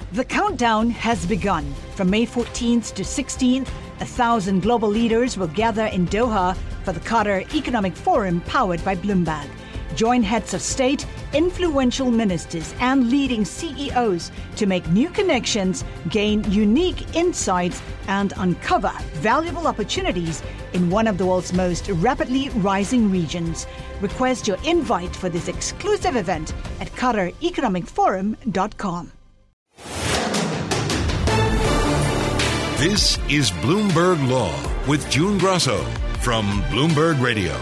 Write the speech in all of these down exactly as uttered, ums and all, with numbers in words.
The countdown has begun. From May fourteenth to sixteenth, a thousand global leaders will gather in Doha for the Qatar Economic Forum powered by Bloomberg. Join heads of state, influential ministers, and leading C E Os to make new connections, gain unique insights, and uncover valuable opportunities in one of the world's most rapidly rising regions. Request your invite for this exclusive event at qatar economic forum dot com. This is Bloomberg Law with June Grosso from Bloomberg Radio.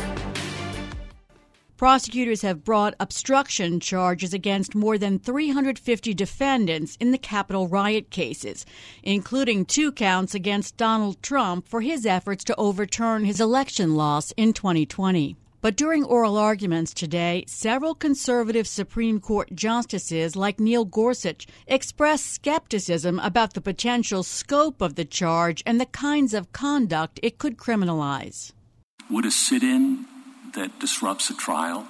Prosecutors have brought obstruction charges against more than three hundred fifty defendants in the Capitol riot cases, including two counts against Donald Trump for his efforts to overturn his election loss in twenty twenty. But during oral arguments today, several conservative Supreme Court justices like Neil Gorsuch expressed skepticism about the potential scope of the charge and the kinds of conduct it could criminalize. Would a sit-in that disrupts a trial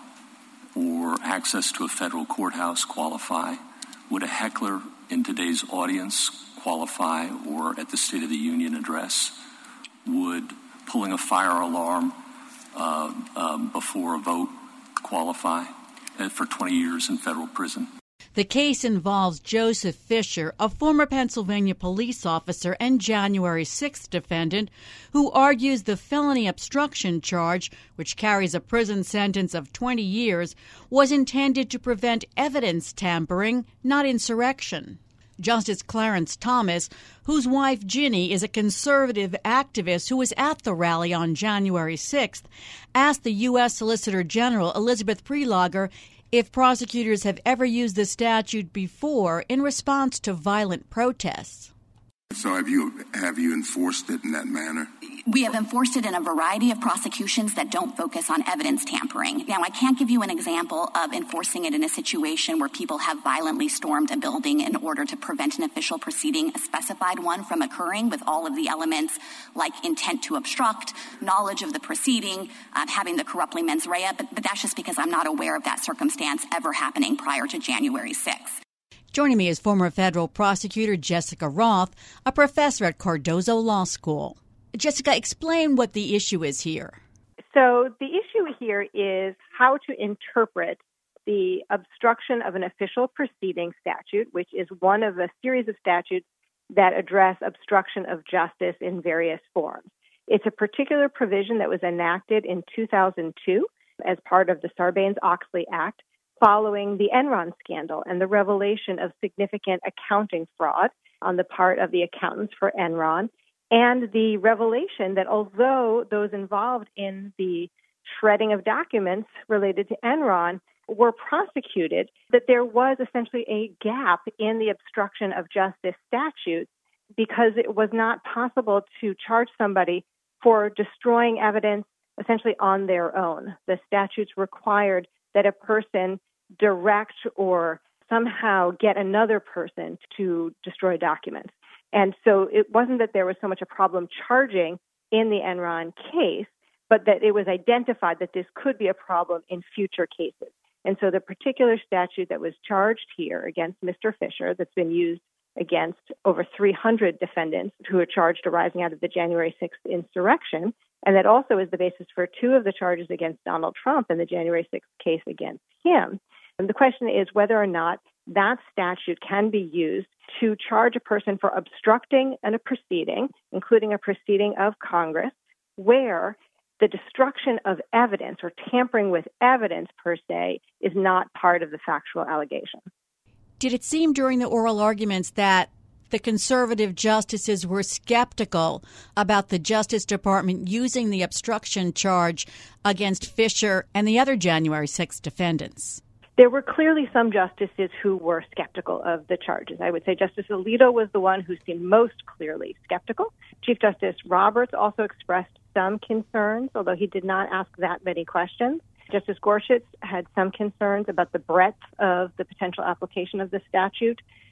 or access to a federal courthouse qualify? Would a heckler in today's audience qualify, or at the State of the Union address? Would pulling a fire alarm uh, um, before a vote qualify uh, for twenty years in federal prison? The case involves Joseph Fisher, a former Pennsylvania police officer and January sixth defendant, who argues the felony obstruction charge, which carries a prison sentence of twenty years, was intended to prevent evidence tampering, not insurrection. Justice Clarence Thomas, whose wife Ginny is a conservative activist who was at the rally on January sixth, asked the U S. Solicitor General Elizabeth Prelogar if prosecutors have ever used the statute before in response to violent protests. So have you have you enforced it in that manner? We have enforced it in a variety of prosecutions that don't focus on evidence tampering. Now, I can't give you an example of enforcing it in a situation where people have violently stormed a building in order to prevent an official proceeding, a specified one, from occurring with all of the elements like intent to obstruct, knowledge of the proceeding, uh, having the corruptly mens rea, but, but that's just because I'm not aware of that circumstance ever happening prior to January sixth. Joining me is former federal prosecutor Jessica Roth, a professor at Cardozo Law School. Jessica, explain what the issue is here. So the issue here is how to interpret the obstruction of an official proceeding statute, which is one of a series of statutes that address obstruction of justice in various forms. It's a particular provision that was enacted in two thousand two as part of the Sarbanes-Oxley Act, following the Enron scandal and the revelation of significant accounting fraud on the part of the accountants for Enron, and the revelation that although those involved in the shredding of documents related to Enron were prosecuted, that there was essentially a gap in the obstruction of justice statute because it was not possible to charge somebody for destroying evidence essentially on their own. The statutes required that a person direct or somehow get another person to destroy documents. And so it wasn't that there was so much a problem charging in the Enron case, but that it was identified that this could be a problem in future cases. And so the particular statute that was charged here against Mister Fisher, that's been used against over three hundred defendants who are charged arising out of the January sixth insurrection, and that also is the basis for two of the charges against Donald Trump in the January sixth case against him. And the question is whether or not that statute can be used to charge a person for obstructing a proceeding, including a proceeding of Congress, where the destruction of evidence or tampering with evidence per se is not part of the factual allegation. Did it seem during the oral arguments that the conservative justices were skeptical about the Justice Department using the obstruction charge against Fisher and the other January sixth defendants? There were clearly some justices who were skeptical of the charges. I would say Justice Alito was the one who seemed most clearly skeptical. Chief Justice Roberts also expressed some concerns, although he did not ask that many questions. Justice Gorsuch had some concerns about the breadth of the potential application of the statute. If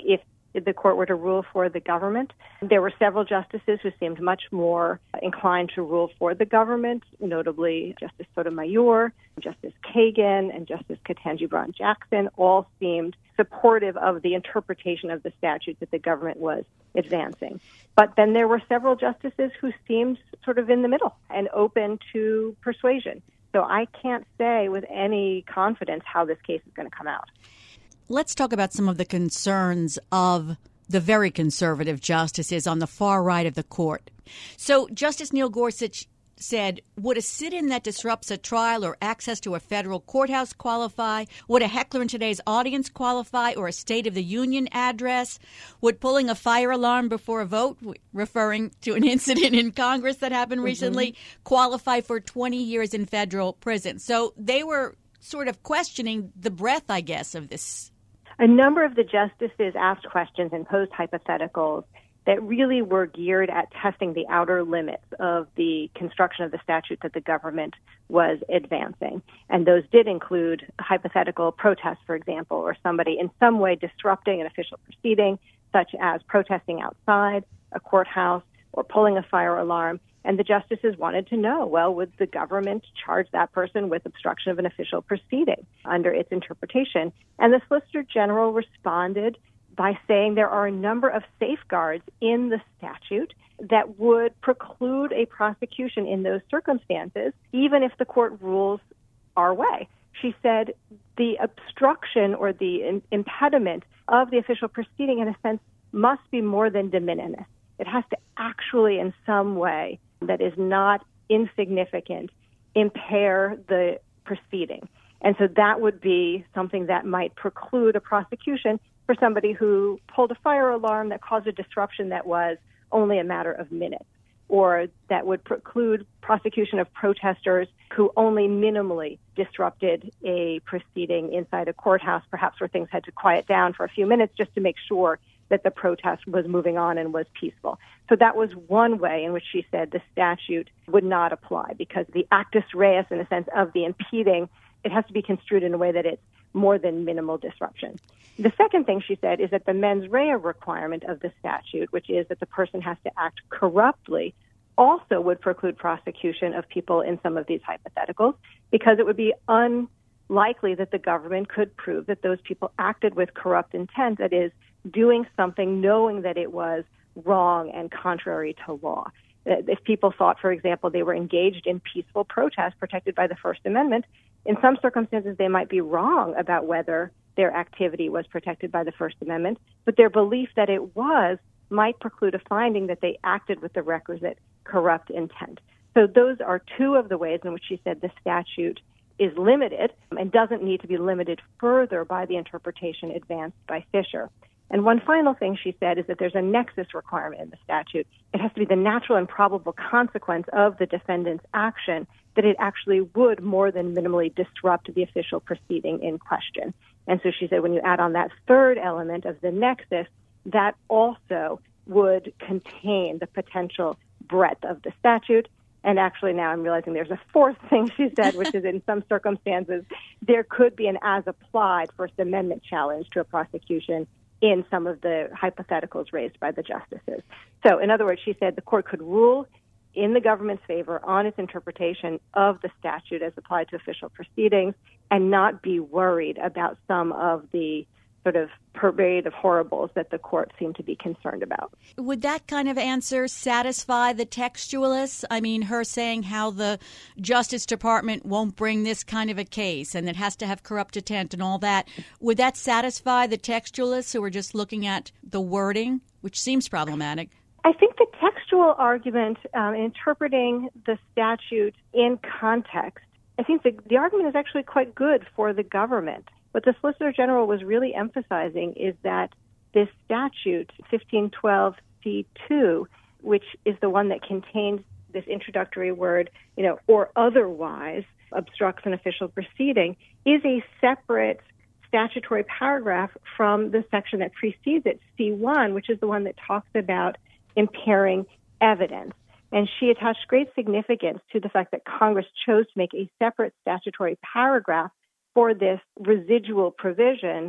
the court were to rule for the government. There were several justices who seemed much more inclined to rule for the government, notably Justice Sotomayor, Justice Kagan, and Justice Ketanji Brown Jackson all seemed supportive of the interpretation of the statute that the government was advancing. But then there were several justices who seemed sort of in the middle and open to persuasion. So I can't say with any confidence how this case is going to come out. Let's talk about some of the concerns of the very conservative justices on the far right of the court. So Justice Neil Gorsuch said, would a sit-in that disrupts a trial or access to a federal courthouse qualify? Would a heckler in today's audience qualify, or a State of the Union address? Would pulling a fire alarm before a vote, referring to an incident in Congress that happened recently, mm-hmm. qualify for twenty years in federal prison? So they were sort of questioning the breadth, I guess, of this. A number of the justices asked questions and posed hypotheticals that really were geared at testing the outer limits of the construction of the statute that the government was advancing. And those did include hypothetical protests, for example, or somebody in some way disrupting an official proceeding, such as protesting outside a courthouse or pulling a fire alarm. And the justices wanted to know, well, would the government charge that person with obstruction of an official proceeding under its interpretation? And the Solicitor General responded by saying there are a number of safeguards in the statute that would preclude a prosecution in those circumstances, even if the court rules our way. She said the obstruction or the in- impediment of the official proceeding, in a sense, must be more than de minimis. It has to actually, in some way that is not insignificant, impair the proceeding. And so that would be something that might preclude a prosecution for somebody who pulled a fire alarm that caused a disruption that was only a matter of minutes, or that would preclude prosecution of protesters who only minimally disrupted a proceeding inside a courthouse, perhaps where things had to quiet down for a few minutes just to make sure that the protest was moving on and was peaceful. So that was one way in which she said the statute would not apply, because the actus reus, in a sense, of the impeding, it has to be construed in a way that it's more than minimal disruption. The second thing she said is that the mens rea requirement of the statute, which is that the person has to act corruptly, also would preclude prosecution of people in some of these hypotheticals, because it would be unlikely that the government could prove that those people acted with corrupt intent, that is, doing something knowing that it was wrong and contrary to law. If people thought, for example, they were engaged in peaceful protest protected by the First Amendment, in some circumstances they might be wrong about whether their activity was protected by the First Amendment, but their belief that it was might preclude a finding that they acted with the requisite corrupt intent. So those are two of the ways in which she said the statute is limited and doesn't need to be limited further by the interpretation advanced by Fisher. And one final thing she said is that there's a nexus requirement in the statute. It has to be the natural and probable consequence of the defendant's action that it actually would more than minimally disrupt the official proceeding in question. And so she said when you add on that third element of the nexus, that also would contain the potential breadth of the statute. And actually now I'm realizing there's a fourth thing she said, which is in some circumstances there could be an as-applied First Amendment challenge to a prosecution in some of the hypotheticals raised by the justices. So in other words, she said the court could rule in the government's favor on its interpretation of the statute as applied to official proceedings and not be worried about some of the sort of parade of horribles that the court seemed to be concerned about. Would that kind of answer satisfy the textualists? I mean, her saying how the Justice Department won't bring this kind of a case and it has to have corrupt intent and all that. Would that satisfy the textualists who are just looking at the wording, which seems problematic? I think the textual argument, um, interpreting the statute in context, I think the, the argument is actually quite good for the government. What the Solicitor General was really emphasizing is that this statute, fifteen twelve C two, which is the one that contains this introductory word, you know, or otherwise obstructs an official proceeding, is a separate statutory paragraph from the section that precedes it, C one, which is the one that talks about impairing evidence. And she attached great significance to the fact that Congress chose to make a separate statutory paragraph for this residual provision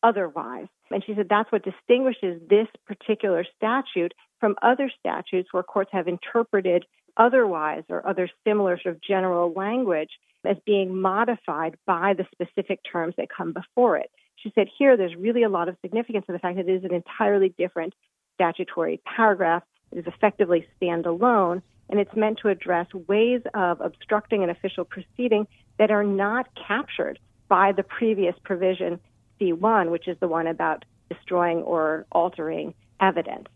otherwise. And she said that's what distinguishes this particular statute from other statutes where courts have interpreted otherwise or other similar sort of general language as being modified by the specific terms that come before it. She said here there's really a lot of significance to the fact that it is an entirely different statutory paragraph. It is effectively standalone, and it's meant to address ways of obstructing an official proceeding that are not captured by the previous provision, C one, which is the one about destroying or altering evidence.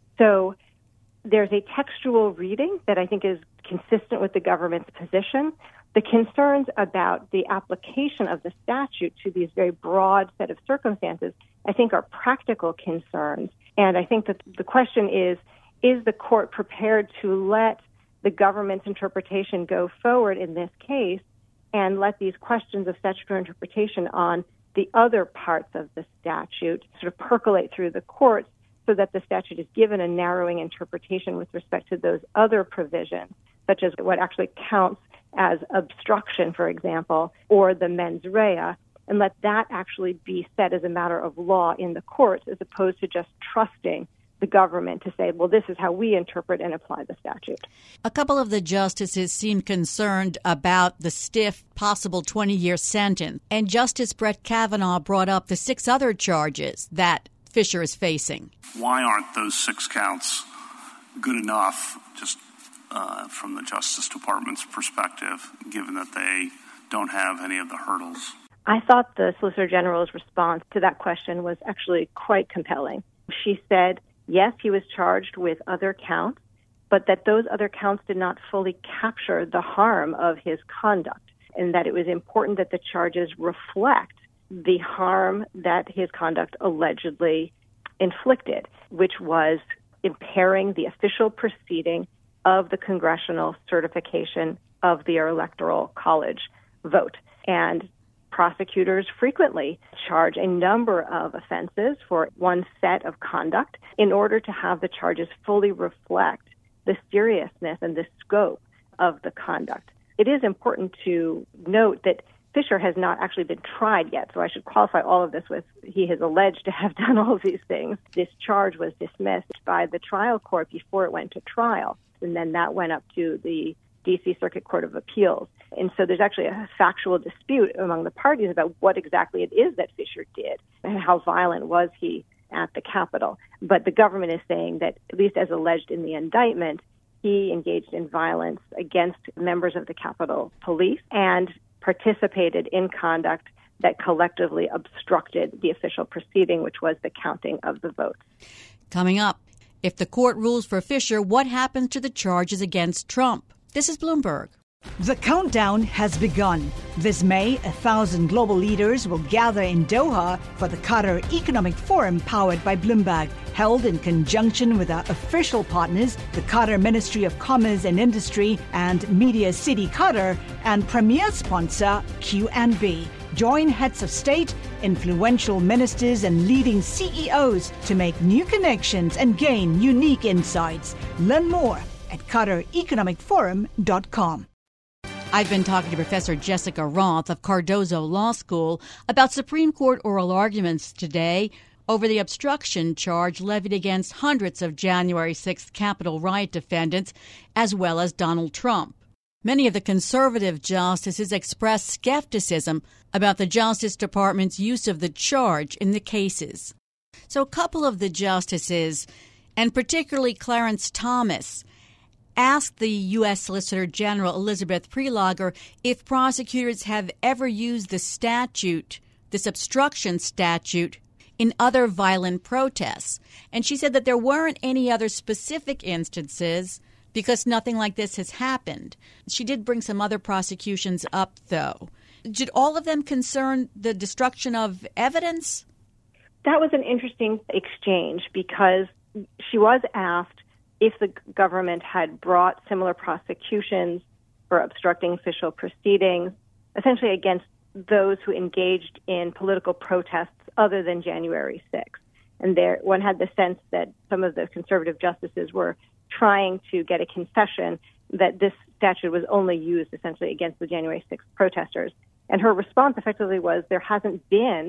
So there's a textual reading that I think is consistent with the government's position. The concerns about the application of the statute to these very broad set of circumstances, I think, are practical concerns. And I think that the question is, is the court prepared to let the government's interpretation go forward in this case and let these questions of statutory interpretation on the other parts of the statute sort of percolate through the courts so that the statute is given a narrowing interpretation with respect to those other provisions, such as what actually counts as obstruction, for example, or the mens rea, and let that actually be set as a matter of law in the courts as opposed to just trusting the government to say, well, this is how we interpret and apply the statute. A couple of the justices seemed concerned about the stiff possible twenty-year sentence, and Justice Brett Kavanaugh brought up the six other charges that Fisher is facing. Why aren't those six counts good enough, just uh, from the Justice Department's perspective, given that they don't have any of the hurdles? I thought the Solicitor General's response to that question was actually quite compelling. She said, yes, he was charged with other counts, but that those other counts did not fully capture the harm of his conduct, and that it was important that the charges reflect the harm that his conduct allegedly inflicted, which was impairing the official proceeding of the congressional certification of the Electoral College vote. And prosecutors frequently charge a number of offenses for one set of conduct in order to have the charges fully reflect the seriousness and the scope of the conduct. It is important to note that Fisher has not actually been tried yet, so I should qualify all of this with he is alleged to have done all of these things. This charge was dismissed by the trial court before it went to trial, and then that went up to the D C Circuit Court of Appeals. And so there's actually a factual dispute among the parties about what exactly it is that Fisher did and how violent was he at the Capitol. But the government is saying that, at least as alleged in the indictment, he engaged in violence against members of the Capitol Police and participated in conduct that collectively obstructed the official proceeding, which was the counting of the votes. Coming up, if the court rules for Fisher, what happens to the charges against Trump? This is Bloomberg. The countdown has begun. This May, a thousand global leaders will gather in Doha for the Qatar Economic Forum powered by Bloomberg, held in conjunction with our official partners, the Qatar Ministry of Commerce and Industry and Media City Qatar, and premier sponsor Q and B. Join heads of state, influential ministers, and leading C E Os to make new connections and gain unique insights. Learn more at qatar economic forum dot com. I've been talking to Professor Jessica Roth of Cardozo Law School about Supreme Court oral arguments today over the obstruction charge levied against hundreds of January sixth Capitol riot defendants, as well as Donald Trump. Many of the conservative justices expressed skepticism about the Justice Department's use of the charge in the cases. So a couple of the justices, and particularly Clarence Thomas, asked the U S. Solicitor General Elizabeth Prelogar if prosecutors have ever used the statute, this obstruction statute, in other violent protests. And she said that there weren't any other specific instances because nothing like this has happened. She did bring some other prosecutions up, though. Did all of them concern the destruction of evidence? That was an interesting exchange because she was asked if the government had brought similar prosecutions for obstructing official proceedings, essentially against those who engaged in political protests other than January sixth. And there, one had the sense that some of the conservative justices were trying to get a concession that this statute was only used essentially against the January sixth protesters. And her response effectively was there hasn't been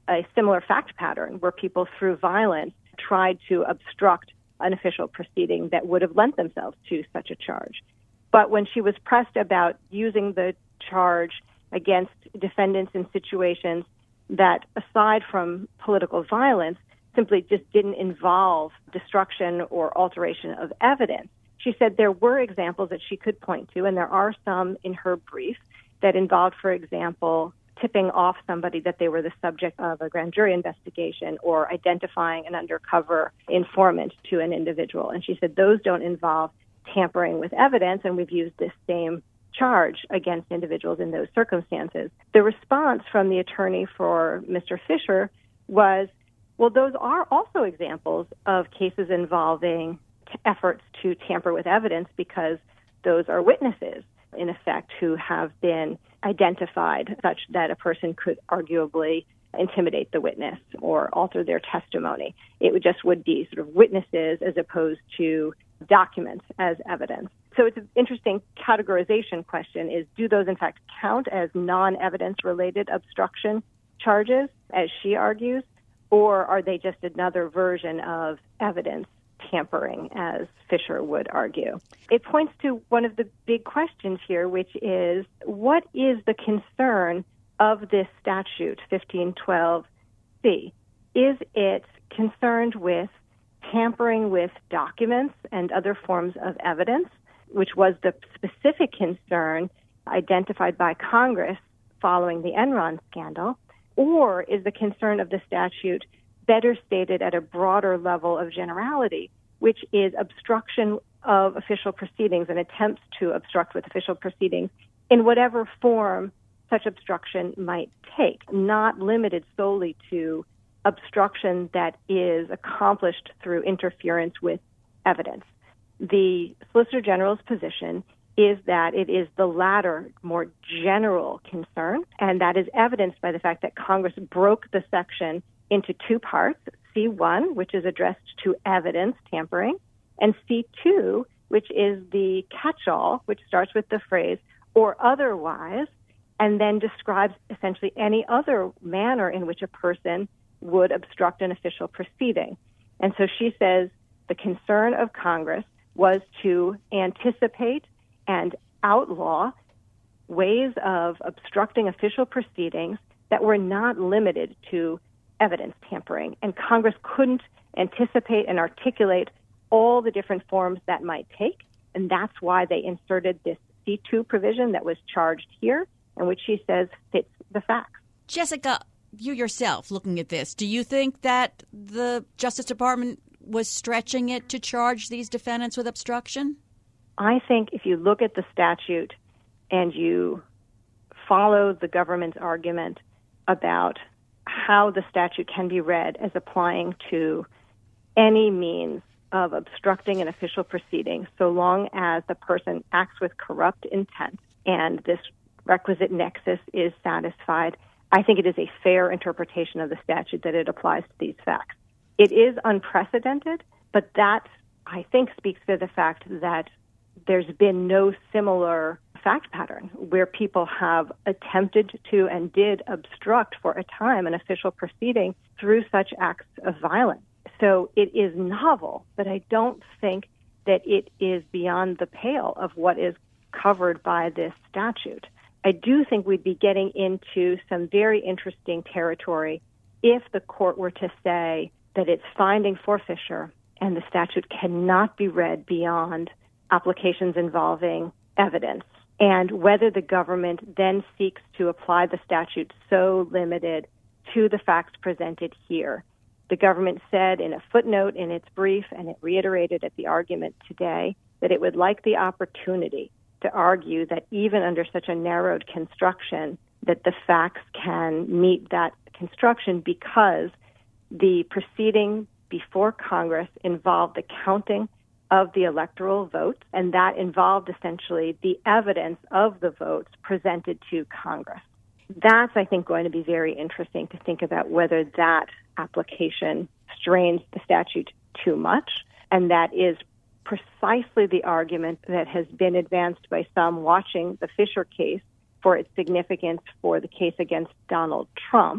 a similar fact pattern where people, through violence, tried to obstruct an official proceeding that would have lent themselves to such a charge. But when she was pressed about using the charge against defendants in situations that, aside from political violence, simply just didn't involve destruction or alteration of evidence, she said there were examples that she could point to, and there are some in her brief, that involved, for example, tipping off somebody that they were the subject of a grand jury investigation or identifying an undercover informant to an individual. And she said those don't involve tampering with evidence, and we've used this same charge against individuals in those circumstances. The response from the attorney for Mister Fisher was, well, those are also examples of cases involving t- efforts to tamper with evidence because those are witnesses, in effect, who have been identified such that a person could arguably intimidate the witness or alter their testimony. It would just would be sort of witnesses as opposed to documents as evidence. So it's an interesting categorization question is, do those in fact count as non-evidence related obstruction charges, as she argues, or are they just another version of evidence tampering, as Fisher would argue? It points to one of the big questions here, which is, what is the concern of this statute, fifteen twelve C? Is it concerned with tampering with documents and other forms of evidence, which was the specific concern identified by Congress following the Enron scandal? Or is the concern of the statute better stated at a broader level of generality, which is obstruction of official proceedings and attempts to obstruct with official proceedings in whatever form such obstruction might take, not limited solely to obstruction that is accomplished through interference with evidence. The Solicitor General's position is that it is the latter, more general concern, and that is evidenced by the fact that Congress broke the section into two parts, C one, which is addressed to evidence tampering, and C two, which is the catch-all, which starts with the phrase, or otherwise, and then describes essentially any other manner in which a person would obstruct an official proceeding. And so she says the concern of Congress was to anticipate and outlaw ways of obstructing official proceedings that were not limited to evidence tampering. And Congress couldn't anticipate and articulate all the different forms that might take, and that's why they inserted this C two provision that was charged here, and which she says fits the facts. Jessica, you yourself, looking at this, do you think that the Justice Department was stretching it to charge these defendants with obstruction? I think if you look at the statute and you follow the government's argument about how the statute can be read as applying to any means of obstructing an official proceeding, so long as the person acts with corrupt intent and this requisite nexus is satisfied, I think it is a fair interpretation of the statute that it applies to these facts. It is unprecedented, but that, I think, speaks to the fact that there's been no similar fact pattern where people have attempted to and did obstruct for a time an official proceeding through such acts of violence. So it is novel, but I don't think that it is beyond the pale of what is covered by this statute. I do think we'd be getting into some very interesting territory if the court were to say that it's finding for Fisher and the statute cannot be read beyond applications involving evidence, and whether the government then seeks to apply the statute so limited to the facts presented here. The government said in a footnote in its brief, and it reiterated at the argument today, that it would like the opportunity to argue that even under such a narrowed construction, that the facts can meet that construction because the proceeding before Congress involved the counting of the electoral votes, and that involved essentially the evidence of the votes presented to Congress. That's, I think, going to be very interesting to think about whether that application strains the statute too much, and that is precisely the argument that has been advanced by some watching the Fisher case for its significance for the case against Donald Trump.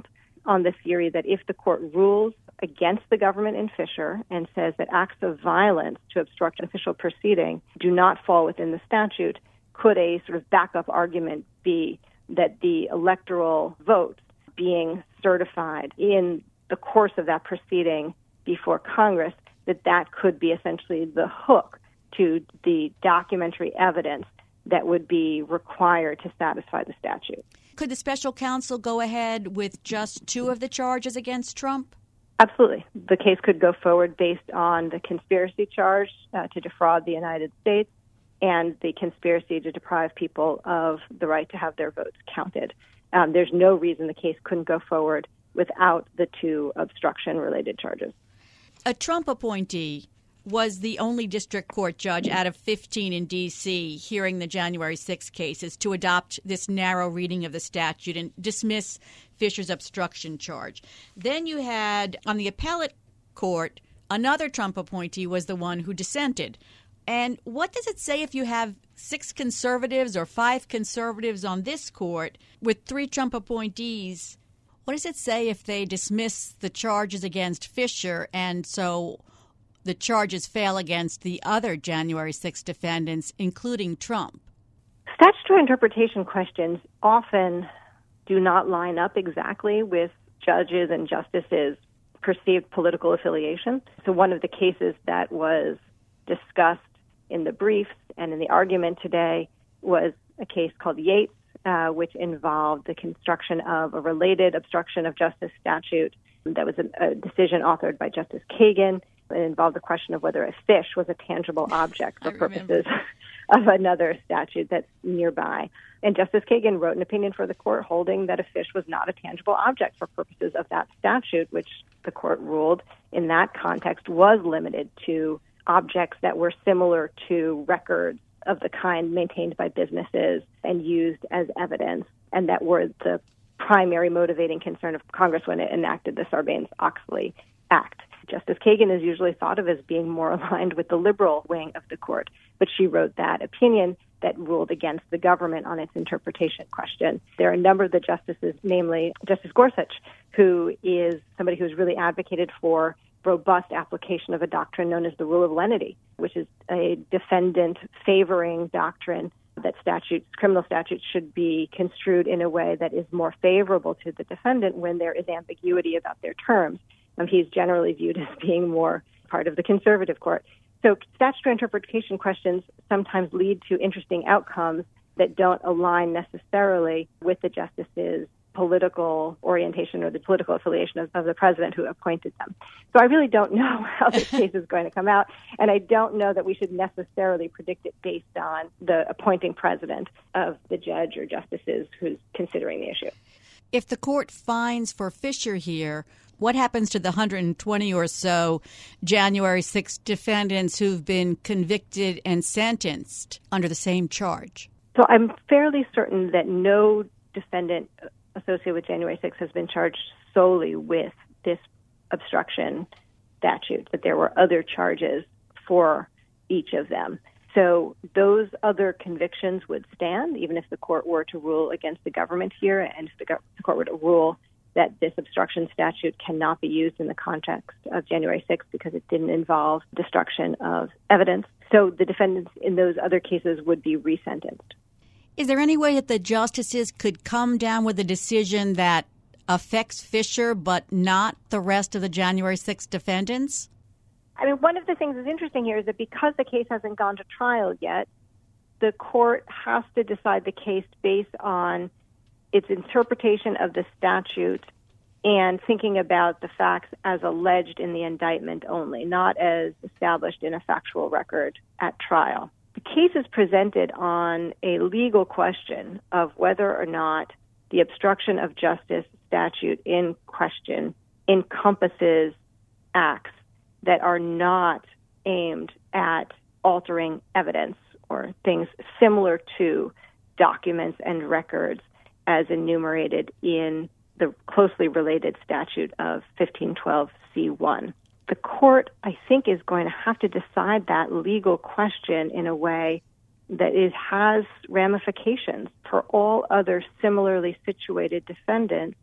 on the theory that if the court rules against the government in Fisher and says that acts of violence to obstruct an official proceeding do not fall within the statute, could a sort of backup argument be that the electoral votes being certified in the course of that proceeding before Congress, that that could be essentially the hook to the documentary evidence that would be required to satisfy the statute. Could the special counsel go ahead with just two of the charges against Trump? Absolutely. The case could go forward based on the conspiracy charge uh, to defraud the United States and the conspiracy to deprive people of the right to have their votes counted. Um, there's no reason the case couldn't go forward without the two obstruction-related charges. A Trump appointee was the only district court judge out of fifteen in D C hearing the January sixth cases to adopt this narrow reading of the statute and dismiss Fisher's obstruction charge. Then you had, on the appellate court, another Trump appointee was the one who dissented. And what does it say if you have six conservatives or five conservatives on this court with three Trump appointees? What does it say if they dismiss the charges against Fisher and so the charges fail against the other January sixth defendants, including Trump? Statutory interpretation questions often do not line up exactly with judges and justices' perceived political affiliation. So one of the cases that was discussed in the briefs and in the argument today was a case called Yates, uh, which involved the construction of a related obstruction of justice statute. That was a, a decision authored by Justice Kagan. It involved the question of whether a fish was a tangible object for purposes of another statute that's nearby. And Justice Kagan wrote an opinion for the court holding that a fish was not a tangible object for purposes of that statute, which the court ruled in that context was limited to objects that were similar to records of the kind maintained by businesses and used as evidence, and that were the primary motivating concern of Congress when it enacted the Sarbanes-Oxley Act. Justice Kagan is usually thought of as being more aligned with the liberal wing of the court, but she wrote that opinion that ruled against the government on its interpretation question. There are a number of the justices, namely Justice Gorsuch, who is somebody who's really advocated for robust application of a doctrine known as the rule of lenity, which is a defendant-favoring doctrine that statutes, criminal statutes should be construed in a way that is more favorable to the defendant when there is ambiguity about their terms. Um, he's generally viewed as being more part of the conservative court. So statutory interpretation questions sometimes lead to interesting outcomes that don't align necessarily with the justice's political orientation or the political affiliation of, of the president who appointed them. So I really don't know how this case is going to come out, and I don't know that we should necessarily predict it based on the appointing president of the judge or justices who's considering the issue. If the court finds for Fisher here, what happens to the one hundred twenty or so January sixth defendants who've been convicted and sentenced under the same charge? So I'm fairly certain that no defendant associated with January sixth has been charged solely with this obstruction statute, that there were other charges for each of them. So those other convictions would stand, even if the court were to rule against the government here, and if the, go- the court were to rule that this obstruction statute cannot be used in the context of January sixth because it didn't involve destruction of evidence. So the defendants in those other cases would be resentenced. Is there any way that the justices could come down with a decision that affects Fisher but not the rest of the January sixth defendants? I mean, one of the things that's interesting here is that because the case hasn't gone to trial yet, the court has to decide the case based on its interpretation of the statute and thinking about the facts as alleged in the indictment only, not as established in a factual record at trial. The case is presented on a legal question of whether or not the obstruction of justice statute in question encompasses acts that are not aimed at altering evidence or things similar to documents and records as enumerated in the closely related statute of fifteen twelve C one. The court, I think, is going to have to decide that legal question in a way that it has ramifications for all other similarly situated defendants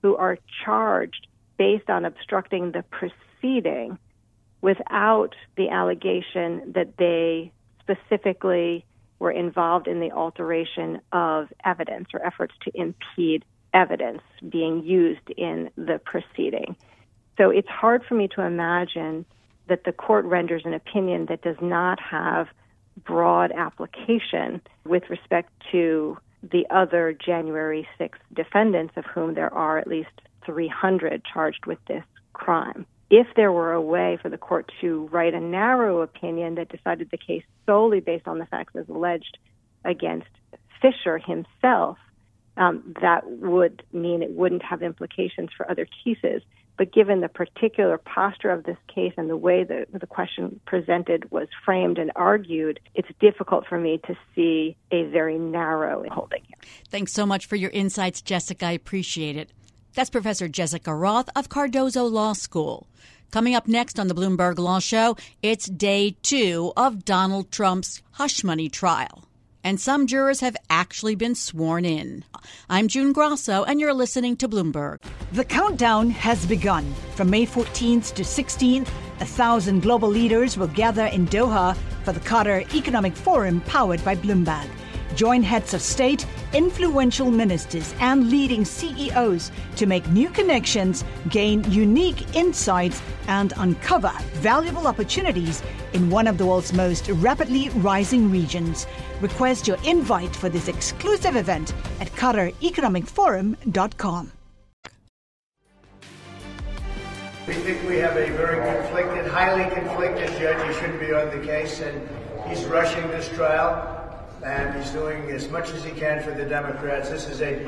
who are charged based on obstructing the proceeding without the allegation that they specifically were involved in the alteration of evidence or efforts to impede evidence being used in the proceeding. So it's hard for me to imagine that the court renders an opinion that does not have broad application with respect to the other January sixth defendants, of whom there are at least three hundred charged with this crime. If there were a way for the court to write a narrow opinion that decided the case solely based on the facts as alleged against Fisher himself, um, that would mean it wouldn't have implications for other cases. But given the particular posture of this case and the way that the question presented was framed and argued, it's difficult for me to see a very narrow holding here. Thanks so much for your insights, Jessica. I appreciate it. That's Professor Jessica Roth of Cardozo Law School. Coming up next on the Bloomberg Law Show, it's day two of Donald Trump's hush money trial. And some jurors have actually been sworn in. I'm June Grosso, and you're listening to Bloomberg. The countdown has begun. From May fourteenth to sixteenth, a thousand global leaders will gather in Doha for the Qatar Economic Forum powered by Bloomberg. Join heads of state, influential ministers, and leading C E Os to make new connections, gain unique insights, and uncover valuable opportunities in one of the world's most rapidly rising regions. Request your invite for this exclusive event at qatar economic forum dot com. We think we have a very conflicted, highly conflicted judge. He shouldn't be on the case, and he's rushing this trial. And he's doing as much as he can for the Democrats. This is a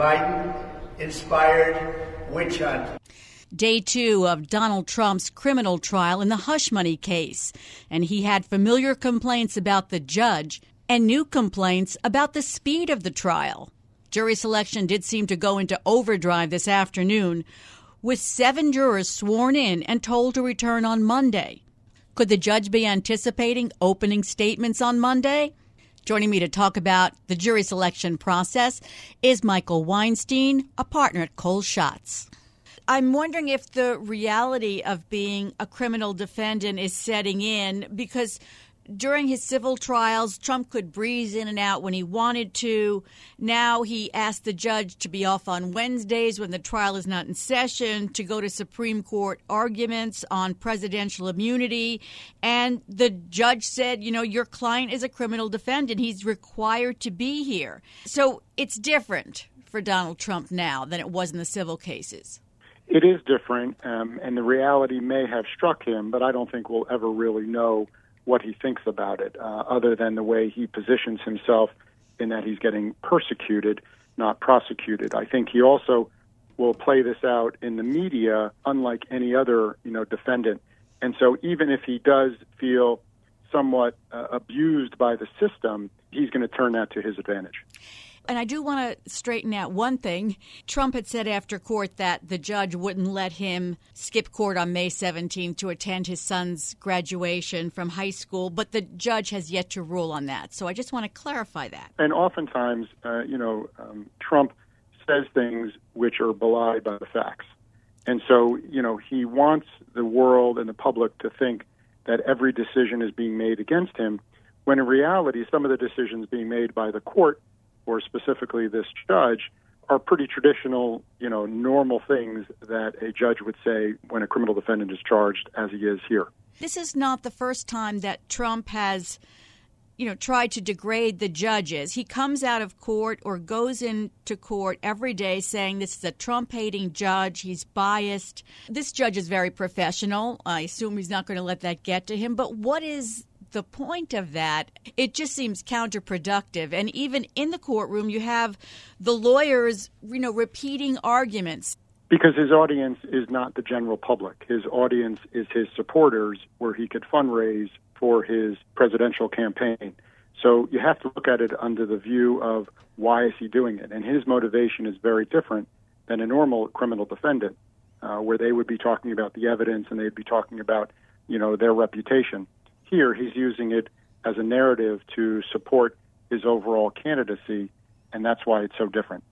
Biden-inspired witch hunt. Day two of Donald Trump's criminal trial in the hush money case. And he had familiar complaints about the judge and new complaints about the speed of the trial. Jury selection did seem to go into overdrive this afternoon, with seven jurors sworn in and told to return on Monday. Could the judge be anticipating opening statements on Monday? Joining me to talk about the jury selection process is Michael Weinstein, a partner at Cole Schatz. I'm wondering if the reality of being a criminal defendant is setting in, because during his civil trials, Trump could breeze in and out when he wanted to. Now he asked the judge to be off on Wednesdays when the trial is not in session, to go to Supreme Court arguments on presidential immunity. And the judge said, you know, your client is a criminal defendant. He's required to be here. So it's different for Donald Trump now than it was in the civil cases. It is different, um, and the reality may have struck him, but I don't think we'll ever really know what he thinks about it, uh, other than the way he positions himself in that he's getting persecuted, not prosecuted. I think he also will play this out in the media unlike any other, you know, defendant. And so even if he does feel somewhat uh, abused by the system, he's going to turn that to his advantage. And I do want to straighten out one thing. Trump had said after court that the judge wouldn't let him skip court on May seventeenth to attend his son's graduation from high school, but the judge has yet to rule on that. So I just want to clarify that. And oftentimes, uh, you know, um, Trump says things which are belied by the facts. And so, you know, he wants the world and the public to think that every decision is being made against him, when in reality, some of the decisions being made by the court, or specifically this judge, are pretty traditional, you know, normal things that a judge would say when a criminal defendant is charged, as he is here. This is not the first time that Trump has, you know, tried to degrade the judges. He comes out of court or goes into court every day saying this is a Trump-hating judge. He's biased. This judge is very professional. I assume he's not going to let that get to him. But what is the point of that? It just seems counterproductive. And even in the courtroom, you have the lawyers, you know, repeating arguments. Because his audience is not the general public. His audience is his supporters, where he could fundraise for his presidential campaign. So you have to look at it under the view of why is he doing it? And his motivation is very different than a normal criminal defendant, uh, where they would be talking about the evidence and they'd be talking about, you know, their reputation. Here, he's using it as a narrative to support his overall candidacy, and that's why it's so different.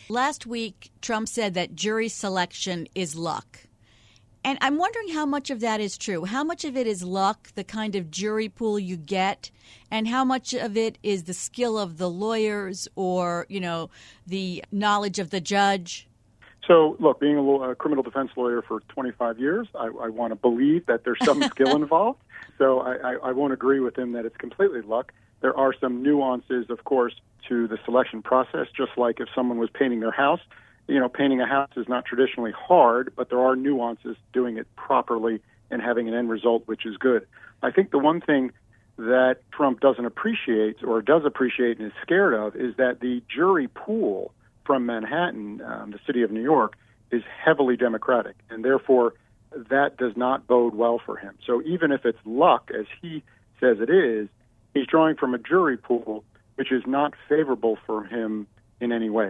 Last week, Trump said that jury selection is luck. And I'm wondering how much of that is true. How much of it is luck, the kind of jury pool you get, and how much of it is the skill of the lawyers or, you know, the knowledge of the judge? So, look, being a, law, a criminal defense lawyer for twenty-five years, I, I want to believe that there's some skill involved. So I, I, I won't agree with him that it's completely luck. There are some nuances, of course, to the selection process, just like if someone was painting their house. You know, painting a house is not traditionally hard, but there are nuances doing it properly and having an end result which is good. I think the one thing that Trump doesn't appreciate or does appreciate and is scared of is that the jury pool from Manhattan, um, the city of New York, is heavily Democratic, and therefore that does not bode well for him. So even if it's luck, as he says it is, he's drawing from a jury pool which is not favorable for him in any way.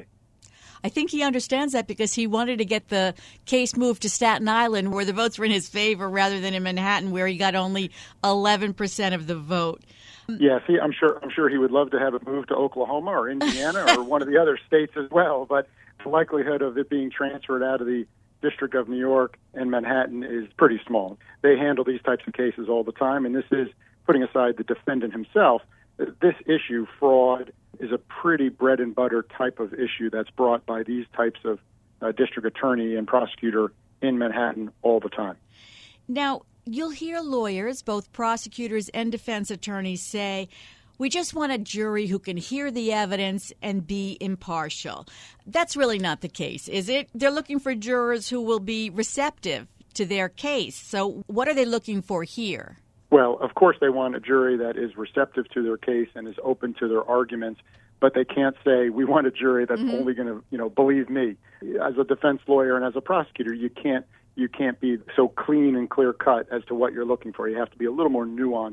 I think he understands that because he wanted to get the case moved to Staten Island where the votes were in his favor rather than in Manhattan where he got only eleven percent of the vote. Yes, he, I'm sure I'm sure he would love to have it moved to Oklahoma or Indiana or one of the other states as well, but the likelihood of it being transferred out of the District of New York and Manhattan is pretty small. They handle these types of cases all the time, and this is, putting aside the defendant himself, this issue, fraud, is a pretty bread and butter type of issue that's brought by these types of uh, district attorney and prosecutor in Manhattan all the time. Now, you'll hear lawyers, both prosecutors and defense attorneys, say, we just want a jury who can hear the evidence and be impartial. That's really not the case, is it? They're looking for jurors who will be receptive to their case. So what are they looking for here? Well, of course they want a jury that is receptive to their case and is open to their arguments, but they can't say, we want a jury that's mm-hmm. only going to, you know, believe me. As a defense lawyer and as a prosecutor, you can't you can't be so clean and clear cut as to what you're looking for. You have to be a little more nuanced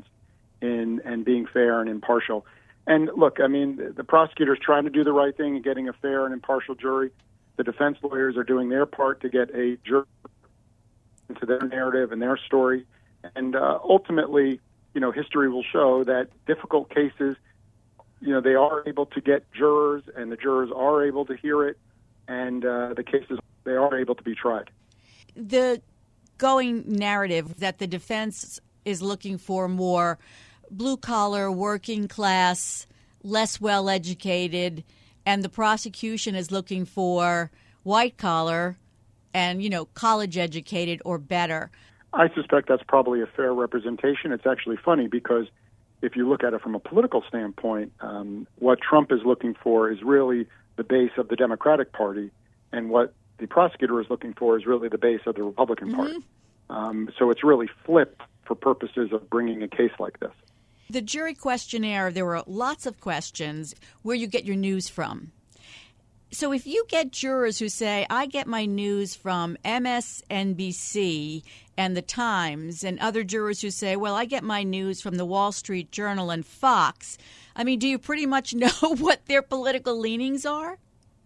in and being fair and impartial. And look, I mean, the, the prosecutor's trying to do the right thing and getting a fair and impartial jury. The defense lawyers are doing their part to get a jury into their narrative and their story. And uh, ultimately, you know, history will show that difficult cases, you know, they are able to get jurors, and the jurors are able to hear it, and uh, the cases, they are able to be tried. The going narrative that the defense is looking for more blue-collar, working-class, less well-educated, and the prosecution is looking for white-collar and, you know, college-educated or better. I suspect that's probably a fair representation. It's actually funny because if you look at it from a political standpoint, um, what Trump is looking for is really the base of the Democratic Party, and what the prosecutor is looking for is really the base of the Republican mm-hmm. Party. Um, so it's really flipped for purposes of bringing a case like this. The jury questionnaire, there were lots of questions where you get your news from. So if you get jurors who say, I get my news from M S N B C and The Times, and other jurors who say, well, I get my news from the Wall Street Journal and Fox, I mean, do you pretty much know what their political leanings are?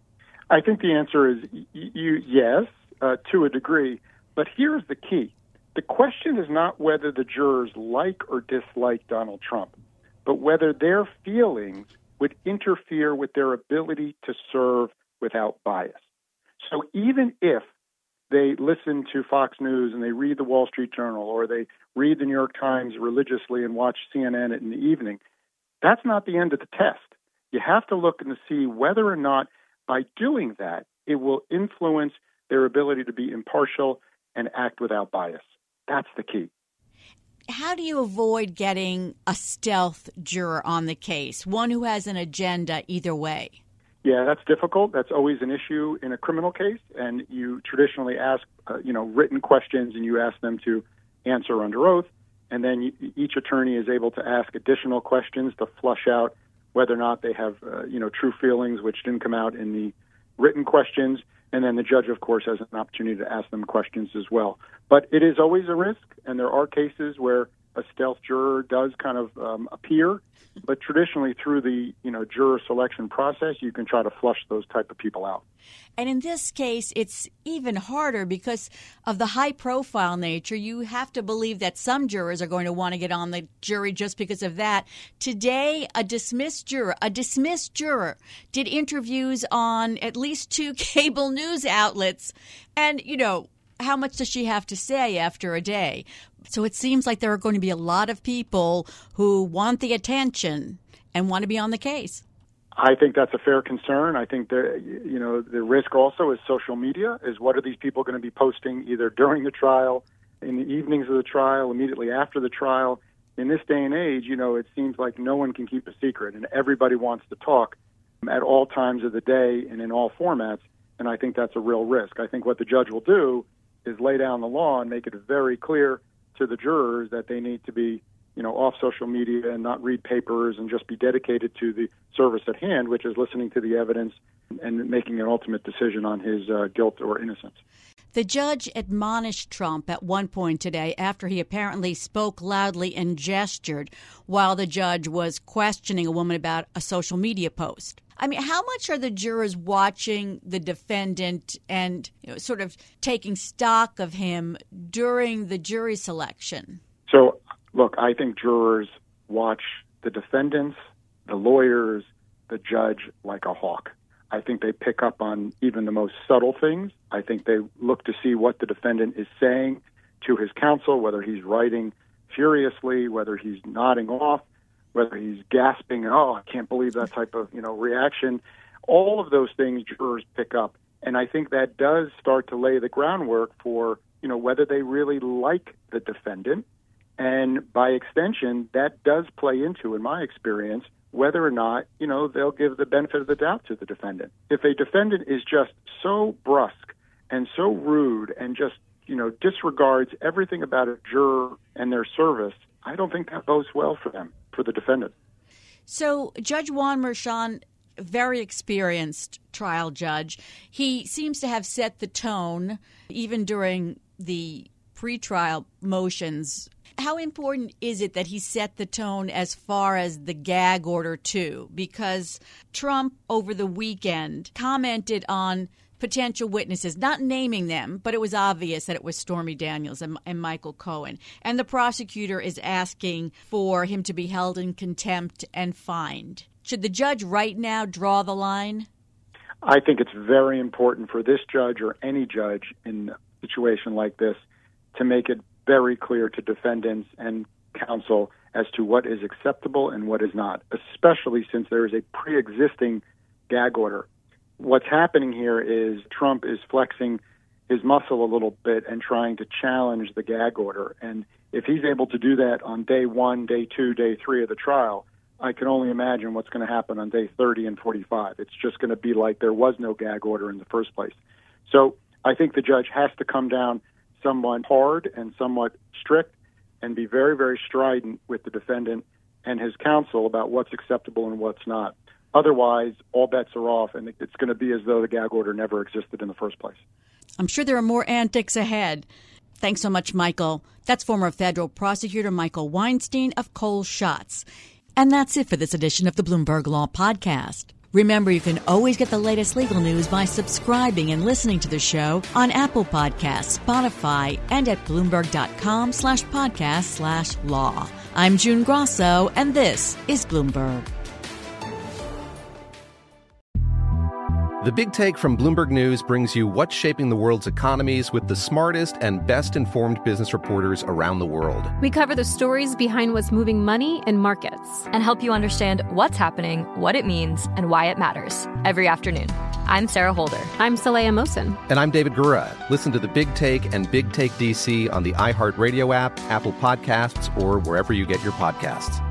I think the answer is y- you, yes, uh, to a degree. But here's the key. The question is not whether the jurors like or dislike Donald Trump, but whether their feelings would interfere with their ability to serve without bias. So even if they listen to Fox News and they read the Wall Street Journal, or they read the New York Times religiously and watch C N N in the evening, that's not the end of the test. You have to look and to see whether or not by doing that, it will influence their ability to be impartial and act without bias. That's the key. How do you avoid getting a stealth juror on the case, one who has an agenda either way? Yeah, that's difficult. That's always an issue in a criminal case, and you traditionally ask, uh, you know, written questions, and you ask them to answer under oath, and then you, each attorney is able to ask additional questions to flush out whether or not they have, uh, you know, true feelings, which didn't come out in the written questions, and then the judge, of course, has an opportunity to ask them questions as well. But it is always a risk, and there are cases where a stealth juror does kind of um, appear. But traditionally, through the you know juror selection process, you can try to flush those type of people out. And in this case, it's even harder because of the high-profile nature. You have to believe that some jurors are going to want to get on the jury just because of that. Today, a dismissed juror, a dismissed juror, did interviews on at least two cable news outlets. And, you know, how much does she have to say after a day? So it seems like there are going to be a lot of people who want the attention and want to be on the case. I think that's a fair concern. I think that, you know, the risk also is social media, is what are these people going to be posting either during the trial, in the evenings of the trial, immediately after the trial. In this day and age, you know, it seems like no one can keep a secret, and everybody wants to talk at all times of the day and in all formats, and I think that's a real risk. I think what the judge will do is lay down the law and make it very clear to the jurors that they need to be, you know, off social media and not read papers and just be dedicated to the service at hand, which is listening to the evidence and making an ultimate decision on his uh, guilt or innocence. The judge admonished Trump at one point today after he apparently spoke loudly and gestured while the judge was questioning a woman about a social media post. I mean, how much are the jurors watching the defendant and, you know, sort of taking stock of him during the jury selection? So, look, I think jurors watch the defendants, the lawyers, the judge like a hawk. I think they pick up on even the most subtle things. I think they look to see what the defendant is saying to his counsel, whether he's writing furiously, whether he's nodding off, whether he's gasping, oh, I can't believe that type of, you know, reaction. All of those things jurors pick up. And I think that does start to lay the groundwork for, you know, whether they really like the defendant. And by extension, that does play into, in my experience, whether or not, you know, they'll give the benefit of the doubt to the defendant. If a defendant is just so brusque and so rude and just, you know, disregards everything about a juror and their service, I don't think that bodes well for them, for the defendant. So Judge Juan Merchan, very experienced trial judge, he seems to have set the tone even during the pretrial motions. How important is it that he set the tone as far as the gag order, too? Because Trump, over the weekend, commented on potential witnesses, not naming them, but it was obvious that it was Stormy Daniels and, and Michael Cohen. And the prosecutor is asking for him to be held in contempt and fined. Should the judge right now draw the line? I think it's very important for this judge or any judge in a situation like this to make it very clear to defendants and counsel as to what is acceptable and what is not, especially since there is a pre-existing gag order. What's happening here is Trump is flexing his muscle a little bit and trying to challenge the gag order. And if he's able to do that on day one, day two, day three of the trial, I can only imagine what's going to happen on day thirty and forty-five. It's just going to be like there was no gag order in the first place. So I think the judge has to come down somewhat hard and somewhat strict and be very, very strident with the defendant and his counsel about what's acceptable and what's not. Otherwise, all bets are off, and it's going to be as though the gag order never existed in the first place. I'm sure there are more antics ahead. Thanks so much, Michael. That's former federal prosecutor Michael Weinstein of Cole Shots. And that's it for this edition of the Bloomberg Law Podcast. Remember, you can always get the latest legal news by subscribing and listening to the show on Apple Podcasts, Spotify, and at Bloomberg.com slash podcast slash law. I'm June Grosso, and this is Bloomberg. The Big Take from Bloomberg News brings you what's shaping the world's economies with the smartest and best-informed business reporters around the world. We cover the stories behind what's moving money and markets and help you understand what's happening, what it means, and why it matters every afternoon. I'm Sarah Holder. I'm Saleha Mohsin. And I'm David Gura. Listen to The Big Take and Big Take D C on the iHeartRadio app, Apple Podcasts, or wherever you get your podcasts.